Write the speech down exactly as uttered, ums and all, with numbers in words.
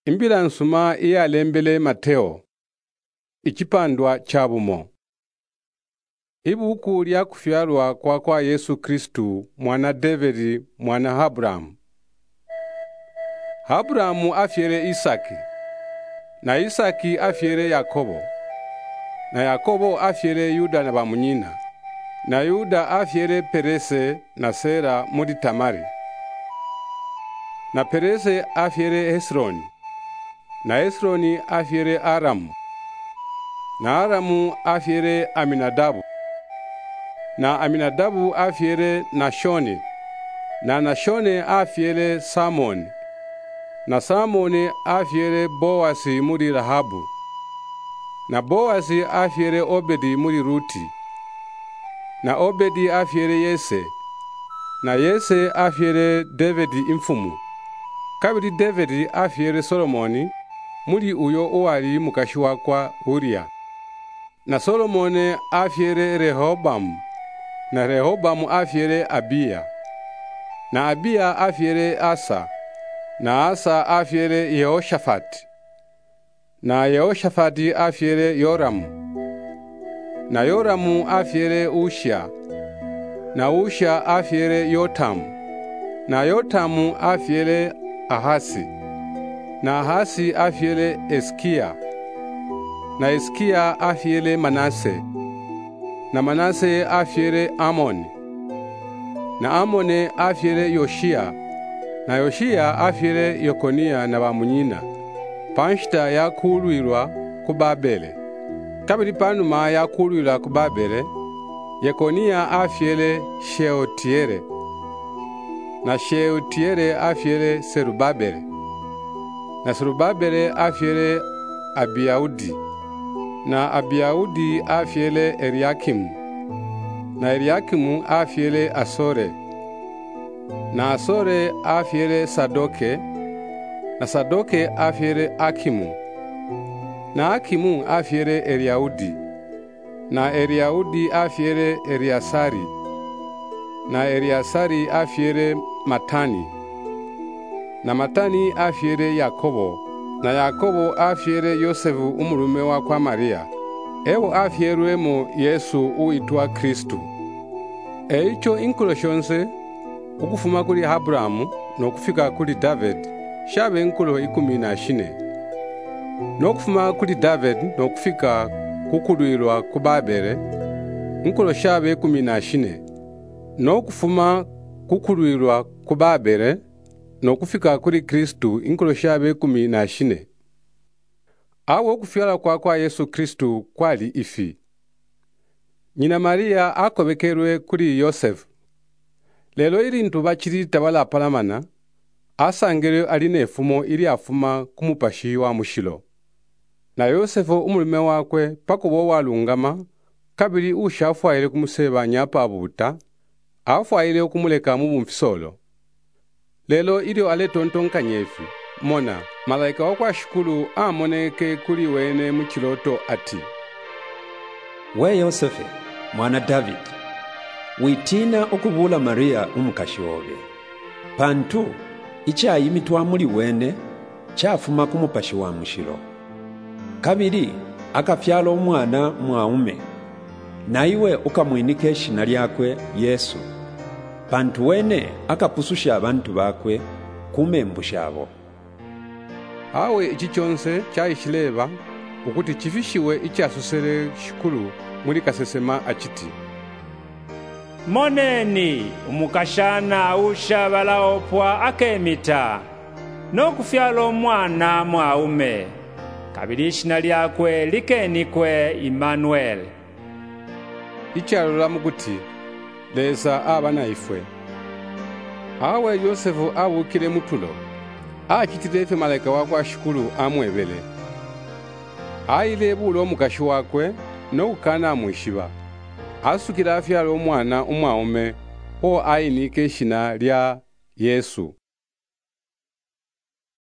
Imbila nsuma iya lembele Mateo. Ichipandwa chabumo. Ibuku lya kufyalwa kwa kwa Yesu Kristu mwana David mwana Abrahamu. Abrahamu afyele Isaki, na Isaki afyele Yakobo, na Yakobo afyele Yuda na bamunyina, na Yuda afyele Perese na Sera muri Tamari, na Perese afyele Hesroni, na Hesroni afyele Aramu, na Aramu afyele Aminadabu, na Aminadabu afyele Nashoni, na Nashoni afyele Samoni, na Samoni afyele Boasi muri Rahabu, na Boasi afyele Obedi muri Ruti, na Obedi afyele Yese, na Yese afyele Davidi imfumu. Kabiri Davidi afyele Solomoni muri uyo uwali mukashi wakwa Uriya, na Solomoni afyele Rehobowamu, na Rehobowamu afyele Abiya, na Abiya afyele Asa, na Asa afyele Yehoshafati, na Yehoshafati afyele Yoramu, na Yoramu afyele Ushia, na Ushia afyele Yotamu, na Yotamu afyele Ahasi, na Ahasi afyele Eskia, na Eskia afyele Manase, na Manase afyele Amoni, na Amoni afyele Yoshia, na Yoshia afyele Yekonia na bamunyina. Panshita yakulwilwa ku Babele. Kabiri panuma yakulwilwa ku Babele, Yekonia afyele Sheotiere, na Sheotiere afyele Serubabele, na Serubabele afyele Abiyaudi, na Abiyaudi afyele Eliakimu, na Eliakimu afyele Asore, na Asore afyele Sadoke, na Sadoke afyele Akimu, na Akimu afyele Eliaudi, na Eliaudi afyele Eliasari, na Eliasari afyele Matani, na Matani afyele Yakobo, na Yakobo afyele Yosefu umulume wa kwa Maria. Ewo afyelwemo Yesu uitwa Kristu. Eicho inkulo shonse ukufuma kuli Abrahamu nokufika kuli David shabe inkulo ikumi na shine. Nokufuma kuli David nokufika kukulwilwa ku Babele inkulo shabe ikumi na shine. Nokufuma kukulwilwa ku Babele nokufika kuli Kristu inkulo shabe ikumi na shine. Awo kufyala kwa kwa Yesu Kristu kwali ifi. Nyina Maria akobekerwe kuli Yosefu. Lelo ili ntuba chiri tabala palamana, asangere aline efumo ili afuma kumupashi wa mushilo. Na Yosefu umulume wakwe pakubo walungama, kabili ushafuaile kumuseba nyapa abuta, afuaile kumuleka mu bumfisolo. Lelo ili ale tontonka nyefi, mona, malaika wakwa shukulu amoneke kuli wene muchiloto ati. We Yosefe, mwana David, witina okubula Maria umukashi wobe. Pantu, ichayimitwa muli wene, chafuma kumupashi wa mushilo. Kabili, akafyala omwana mwaume, na iwe ukamwinike eshina lyakwe Yesu. Pantu wene akapususha abantu bakwe kumembu shabo. Awe ichi chonse chayishileba ukuti chifishiwe ichasusele shikulu muri kasesema achiti. Moneni umukashana usha balaopwa akemita nokufyala omwana mwaume kabili ishina lyakwe likenikwe Emmanuel. Ichalula muguti leza abana ifwe. Awe Yosefu abukile mutulo achitilefe malaika wakwa shikulu amwebele. Aile bulo mukashi wakwe no ukana amwishiba. Asukila afyala omwana umwaume o ayinike eshina lya Yesu.